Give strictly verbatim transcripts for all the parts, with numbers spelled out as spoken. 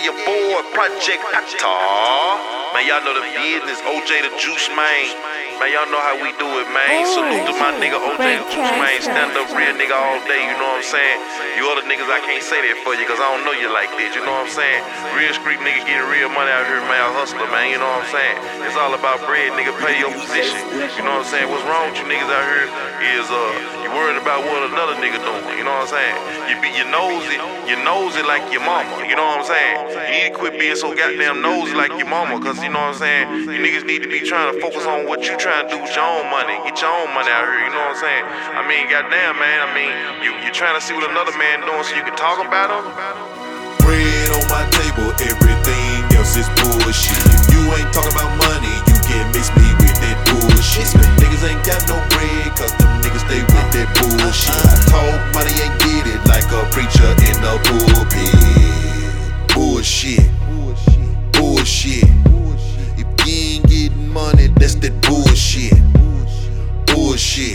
your boy, Project Atar. Man, y'all know the business, O J the Juice Man. Man, y'all know how we do it, man. Salute to my nigga O J the Juice Man. Stand up real nigga all day, you know what I'm saying? You other niggas, I can't say that for you, cause I don't know you like that, you know what I'm saying? Real street nigga getting real money out here, man. Hustler, man, you know what I'm saying? It's all about bread, nigga. Pay your position. You know what I'm saying? What's wrong with you niggas out here is, uh, you worried about what another nigga doing, you know what I'm saying? You be your nosy, you nosy like your mama, you know what I'm saying? You need to quit being so goddamn nosy like your mama, cause you know what I'm saying? You niggas need to be trying to focus on what you trying to do with your own money, get your own money out here, you know what I'm saying? I mean, goddamn, man, I mean, you, you trying to see what another man doing so you can talk about him? Bread on my table, everything else is bullshit. If you ain't talking about money, you can't miss me with that bullshit. Niggas ain't got no bread, cause them niggas stay with that bullshit. I told money ain't get it like a preacher in the pulpit. Bullshit, bullshit. If you ain't getting money, that's that bullshit. Bullshit,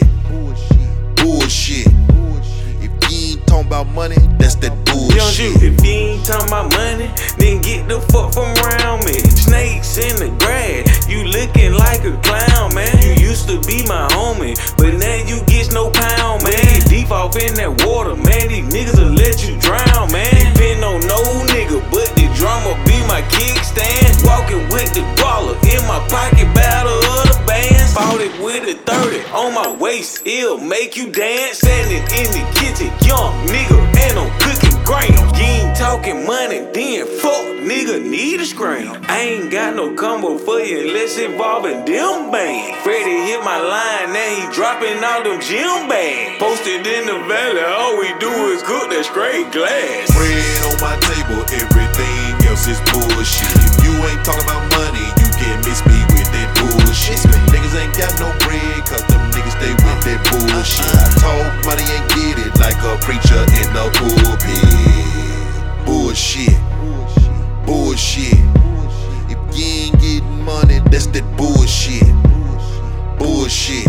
bullshit. If you ain't talking about money, that's that bullshit. If you ain't talking about money, then get the fuck from around me. Snakes in the grass, you looking like a clown, man. You used to be my homie, but now you get no pound, man. Deep off in that water, man. These niggas will let you drown, man. Depend on no nigga, but the drama be my kickstand. Walking with the baller in my pocket, battle of the bands. Fought it with a thirty on my waist, it'll make you dance. Standing in the kitchen, young nigga, and I'm cooking grams. You ain't talking money, then fuck nigga need a scram. I ain't got no combo for you unless involving them bands. Freddie hit my line, now he dropping all them gym bags. Posted in the valley, all we do is cook that straight glass. Bread on my table, everything else is bullshit. If you ain't talking about money, you can't miss me with that bullshit. Niggas ain't got no bread, cause them niggas stay with that bullshit. I told money ain't get it like a preacher in the pulpit. Bullshit, bullshit. If you ain't getting money, that's that bullshit. Bullshit,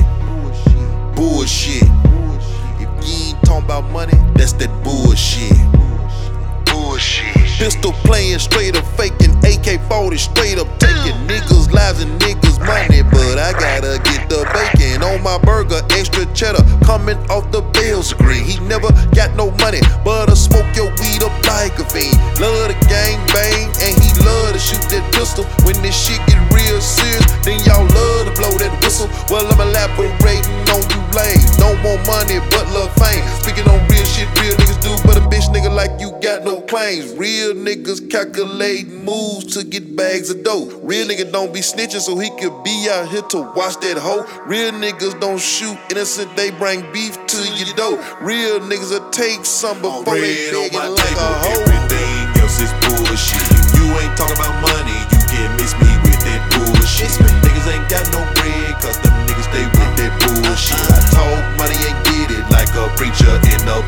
bullshit. If you ain't talking about money, that's that bullshit. Bullshit. Pistol playing straight up, faking A K forty straight up, taking niggas' lives and niggas' money. But I gotta get the bacon on my burger, extra cheddar coming off the bill screen. He never got no money, but I smoke your weed up like a fiend. Love the gang bang, and he love to shoot that pistol. When this shit get real serious, then y'all love to blow that whistle. Well, I'm elaborating on you lames. Don't want money, but love fame. Speaking on real shit, real niggas do, but a bitch nigga like you got no claims. Real niggas calculating moves to get bags of dough. Real nigga don't be snitching so he could be out here to watch that hoe. Real niggas don't shoot innocent, they bring beef to your dough. Real niggas will take some before they beg it like a hoe. Everything else is bullshit. If you ain't talking about money, you can't miss me with that bullshit. Niggas ain't got no bread, cause them niggas stay with that bullshit. I told money ain't get it like a preacher in the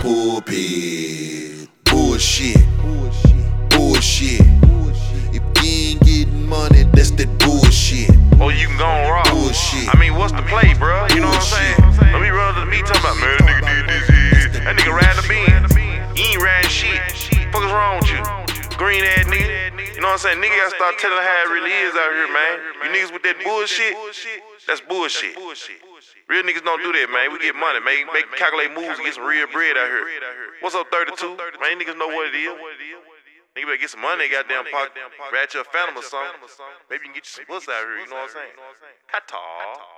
pulpit. Bullshit, bullshit. If you ain't getting money, that's that bullshit. Oh, you can go on raw. Bullshit. I mean, what's the play, bro? You know what I'm saying? Let me run to me talking about, man, that nigga did this, this. That nigga riding the beam. He ain't riding shit. Fuck is wrong with you? Green ass nigga. You know what I'm saying? Nigga gotta start telling how it really is out here, man. You niggas with that bullshit, that's bullshit. Real niggas don't do that, man. We get money, man. Make calculate moves and get some real bread out here. What's up, thirty-two? Man, niggas know what it is. Nigga better get some money, goddamn pocket. Rat your phantom or something. Maybe you can get you some pussy out here, you know what I'm saying? Qatar.